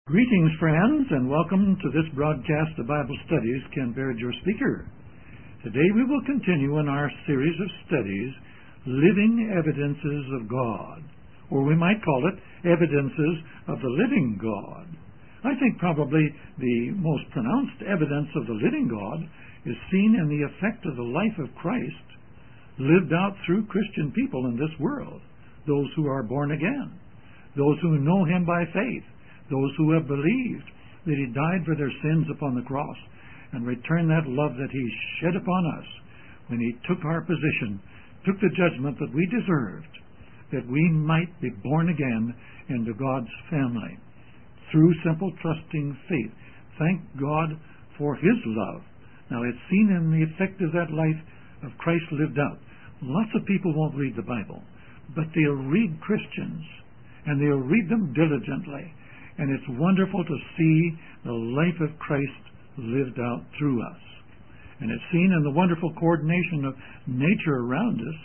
Greetings, friends, and welcome to this broadcast of Bible Studies. Ken Baird, your speaker. Today we will continue in our series of studies, Living Evidences of God, or we might call it Evidences of the Living God. I think probably the most pronounced evidence of the living God is seen in the effect of the life of Christ lived out through Christian people in this world, those who are born again, those who know Him by faith, those who have believed that He died for their sins upon the cross and returned that love that He shed upon us when He took our position, took the judgment that we deserved, that we might be born again into God's family through simple trusting faith. Thank God for His love. Now, it's seen in the effect of that life of Christ lived out. Lots of people won't read the Bible, but they'll read Christians, and they'll read them diligently. And it's wonderful to see the life of Christ lived out through us. And it's seen in the wonderful coordination of nature around us.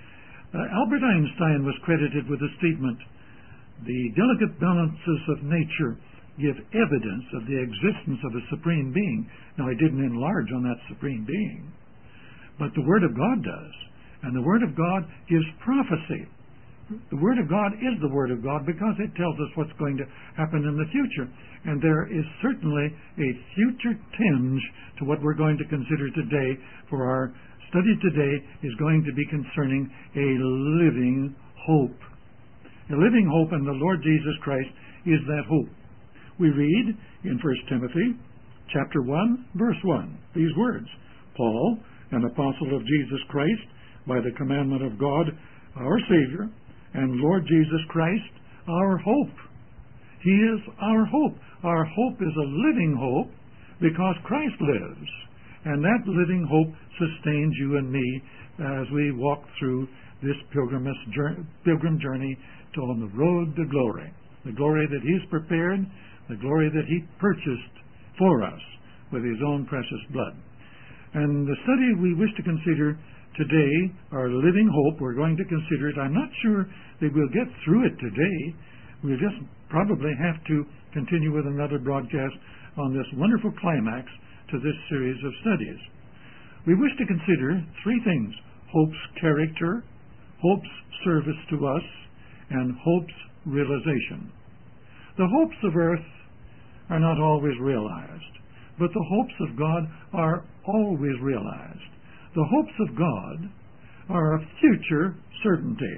Albert Einstein was credited with the statement, "The delicate balances of nature give evidence of the existence of a supreme being." Now, he didn't enlarge on that supreme being, but the Word of God does. And the Word of God gives prophecy. The Word of God is the Word of God because it tells us what's going to happen in the future. And there is certainly a future tinge to what we're going to consider today. For our study today is going to be concerning a living hope. A living hope in the Lord Jesus Christ is that hope. We read in 1 Timothy chapter 1, verse 1, these words, "Paul, an apostle of Jesus Christ, by the commandment of God, our Savior, and Lord Jesus Christ, our hope." He is our hope. Our hope is a living hope because Christ lives. And that living hope sustains you and me as we walk through this pilgrim journey on the road to glory. The glory that He's prepared, the glory that He purchased for us with His own precious blood. And the study we wish to consider today, our living hope, we're going to consider it. I'm not sure that we'll get through it today. We'll just probably have to continue with another broadcast on this wonderful climax to this series of studies. We wish to consider three things: hope's character, hope's service to us, and hope's realization. The hopes of earth are not always realized, but the hopes of God are always realized. The hopes of God are a future certainty.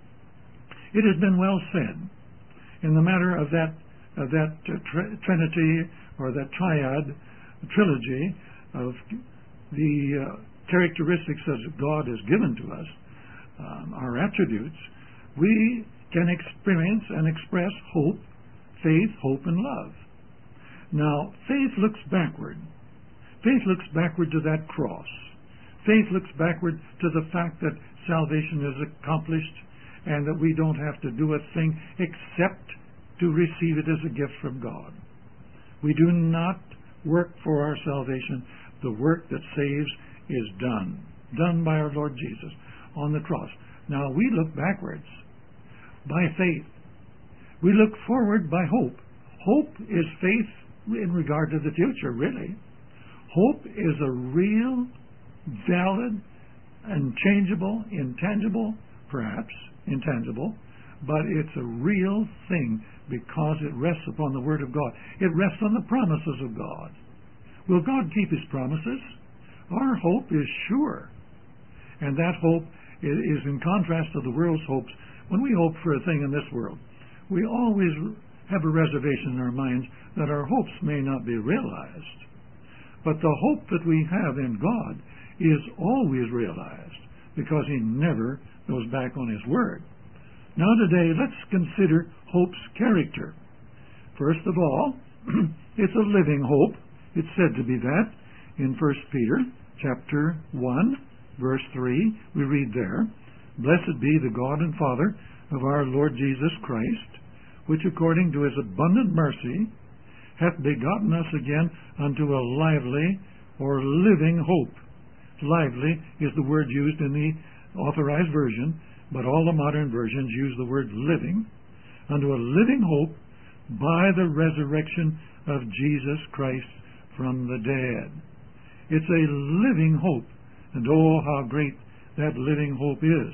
It has been well said in the matter of that Trinity or that triad trilogy of the characteristics that God has given to us, our attributes. We can experience and express hope, faith, hope, and love. Now, faith looks backward. Faith looks backward to that cross. Faith looks backward to the fact that salvation is accomplished and that we don't have to do a thing except to receive it as a gift from God. We do not work for our salvation. The work that saves is done by our Lord Jesus on the cross. Now, we look backwards by faith. We look forward by hope. Hope is faith in regard to the future, really. Hope is a real, valid, unchangeable, intangible, perhaps intangible, but it's a real thing because it rests upon the Word of God. It rests on the promises of God. Will God keep His promises? Our hope is sure. And that hope is in contrast to the world's hopes. When we hope for a thing in this world, we always have a reservation in our minds that our hopes may not be realized. But the hope that we have in God is always realized because He never goes back on His word. Now today, let's consider hope's character. First of all, it's a living hope. It's said to be that in 1 Peter chapter 1, verse 3. We read there, "Blessed be the God and Father of our Lord Jesus Christ, which according to His abundant mercy hath begotten us again unto a lively or living hope." Lively is the word used in the Authorized Version, but all the modern versions use the word living. Unto a living hope by the resurrection of Jesus Christ from the dead. It's a living hope, and oh, how great that living hope is.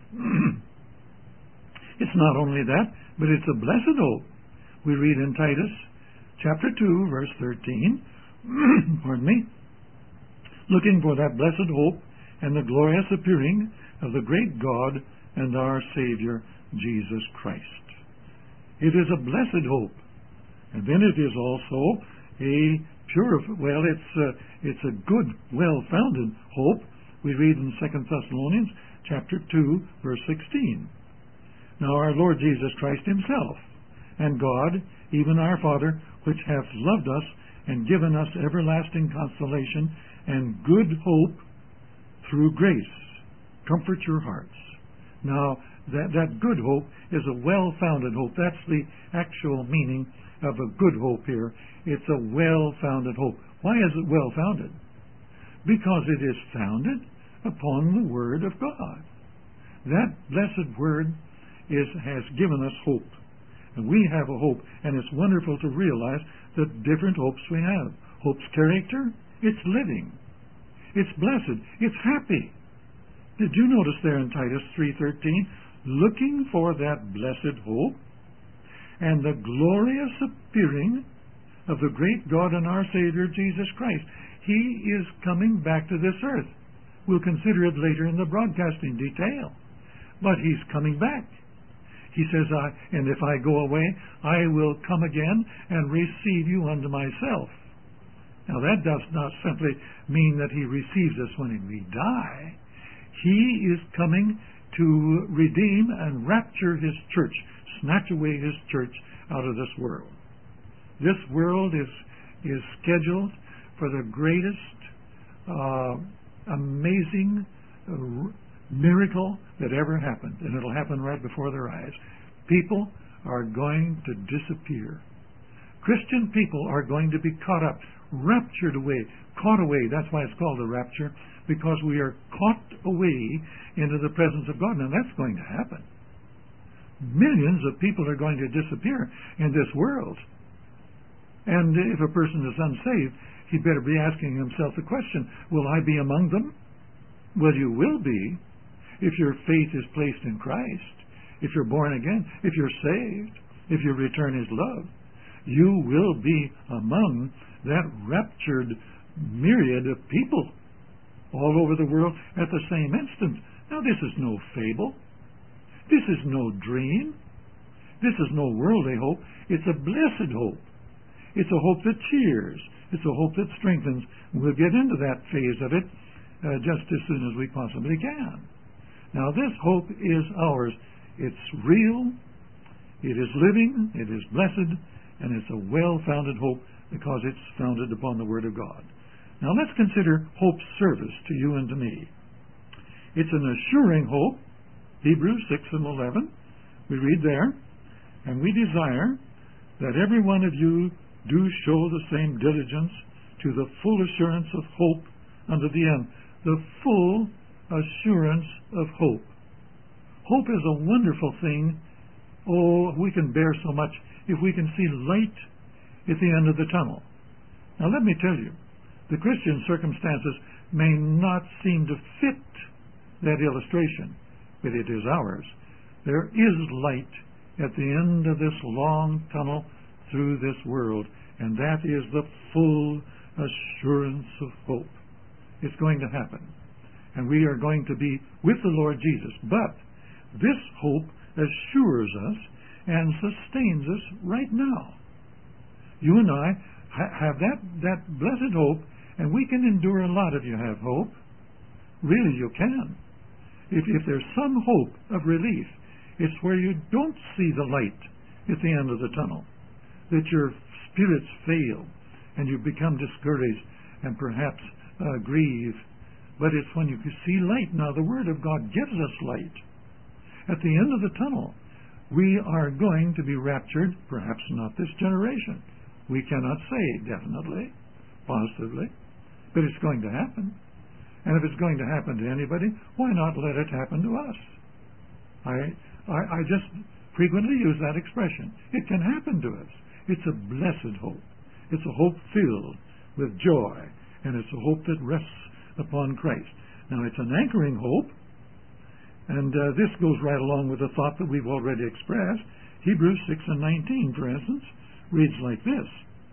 It's not only that, but it's a blessed hope. We read in Titus chapter 2, verse 13, pardon me, looking for that blessed hope and the glorious appearing of the great God and our Savior, Jesus Christ. It is a blessed hope. And then it is also a it's a good, well-founded hope. We read in 2 Thessalonians chapter 2, verse 16. Now our Lord Jesus Christ himself, and God, even our Father, which hath loved us and given us everlasting consolation and good hope through grace, comfort your hearts. Now, that good hope is a well-founded hope. That's the actual meaning of a good hope here. It's a well-founded hope. Why is it well-founded? Because it is founded upon the Word of God. That blessed Word has given us hope. And we have a hope, and it's wonderful to realize the different hopes we have. Hope's character, it's living. It's blessed. It's happy. Did you notice there in Titus 3:13, looking for that blessed hope and the glorious appearing of the great God and our Savior Jesus Christ. He is coming back to this earth. We'll consider it later in the broadcast in detail. But he's coming back. He says, and if I go away, I will come again and receive you unto myself. Now that does not simply mean that he receives us when we die. He is coming to redeem and rapture his church, snatch away his church out of this world. This world is scheduled for the greatest, amazing miracle that ever happened, and it'll happen right before their eyes. People are going to disappear. Christian people are going to be caught up, raptured away, caught away. That's why it's called a rapture, because we are caught away into the presence of God. Now that's going to happen. Millions of people are going to disappear in this world. And if a person is unsaved, he better be asking himself the question, will I be among them? Well, you will be if your faith is placed in Christ, if you're born again, if you're saved, if you return his love. You will be among that raptured myriad of people all over the world at the same instant. Now, this is no fable. This is no dream. This is no worldly hope. It's a blessed hope. It's a hope that cheers. It's a hope that strengthens. We'll get into that phase of it just as soon as we possibly can. Now, this hope is ours. It's real. It is living. It is blessed. And it's a well-founded hope because it's founded upon the Word of God. Now, let's consider hope's service to you and to me. It's an assuring hope. Hebrews 6:11. We read there, and we desire that every one of you do show the same diligence to the full assurance of hope unto the end. The full assurance of hope. Hope is a wonderful thing. Oh, we can bear so much if we can see light at the end of the tunnel. Now let me tell you, the Christian circumstances may not seem to fit that illustration, but it is ours. There is light at the end of this long tunnel through this world, and that is the full assurance of hope. It's going to happen, and we are going to be with the Lord Jesus. But this hope assures us and sustains us right now. You and I have that blessed hope, and we can endure a lot if you have hope. Really, you can. If there's some hope of relief, it's where you don't see the light at the end of the tunnel, that your spirits fail and you become discouraged and perhaps grieve. But it's when you see light. Now, the Word of God gives us light. At the end of the tunnel, we are going to be raptured, perhaps not this generation. We cannot say definitely, positively, but it's going to happen. And if it's going to happen to anybody, why not let it happen to us? I just frequently use that expression. It can happen to us. It's a blessed hope. It's a hope filled with joy, and it's a hope that rests upon Christ. Now, it's an anchoring hope, and this goes right along with the thought that we've already expressed. Hebrews 6:19, for instance, reads like this: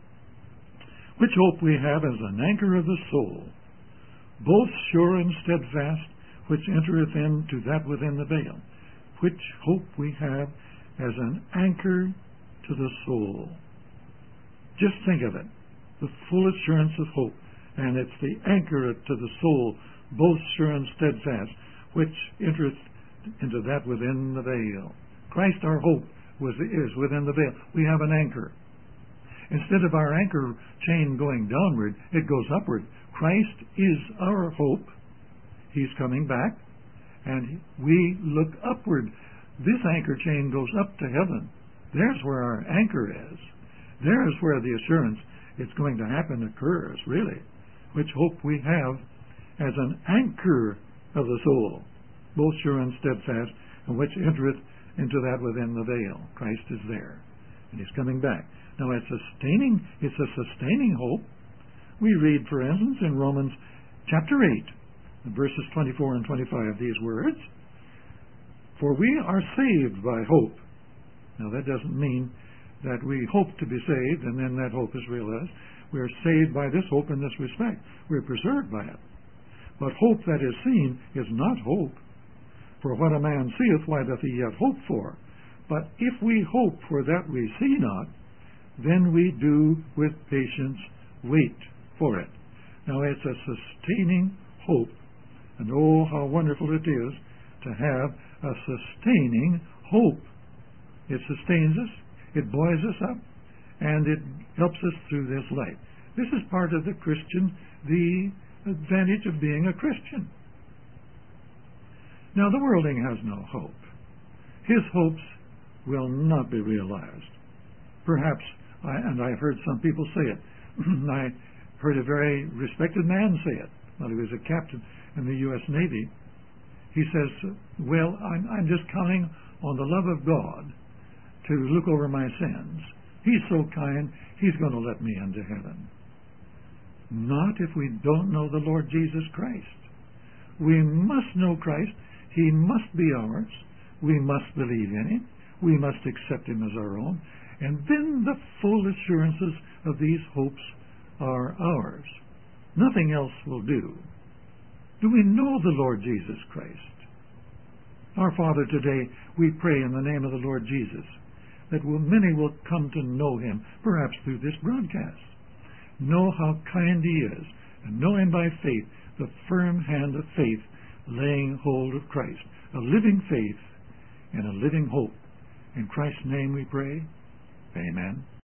which hope we have as an anchor of the soul, both sure and steadfast, which entereth into that within the veil. Which hope we have as an anchor to the soul. Just think of it, the full assurance of hope, and it's the anchor to the soul, both sure and steadfast, which entereth into that within the veil. Christ, our hope, is within the veil. We have an anchor. Instead of our anchor chain going downward, it goes upward. Christ is our hope. He's coming back, and we look upward. This anchor chain goes up to heaven. There's where our anchor is. There's where the assurance it's going to happen occurs, really. Which hope we have as an anchor of the soul, both sure and steadfast, and which entereth into that within the veil. Christ is there, and He's coming back. Now, it's a sustaining hope. We read, for instance, in Romans chapter 8, verses 24 and 25, these words: for we are saved by hope. Now, that doesn't mean that we hope to be saved and then that hope is realized. We are saved by this hope in this respect. We're preserved by it. But hope that is seen is not hope. For what a man seeth, why doth he yet hope for? But if we hope for that we see not, then we do with patience wait for it. Now, it's a sustaining hope. And oh, how wonderful it is to have a sustaining hope. It sustains us, it buoys us up, and it helps us through this life. This is part of the Christian, the advantage of being a Christian. Now, the worldling has no hope. His hopes will not be realized. Perhaps, I've heard some people say it. I heard a very respected man say it while he was a captain in the U.S. Navy. He says, well, I'm just counting on the love of God to look over my sins. He's so kind, He's going to let me into heaven. Not if we don't know the Lord Jesus Christ. We must know Christ. He must be ours. We must believe in Him. We must accept Him as our own. And then the full assurances of these hopes are ours. Nothing else will do. Do we know the Lord Jesus Christ? Our Father, today we pray in the name of the Lord Jesus that many will come to know Him, perhaps through this broadcast. Know how kind He is, and know Him by faith, the firm hand of faith laying hold of Christ. A living faith and a living hope. In Christ's name we pray. Amen.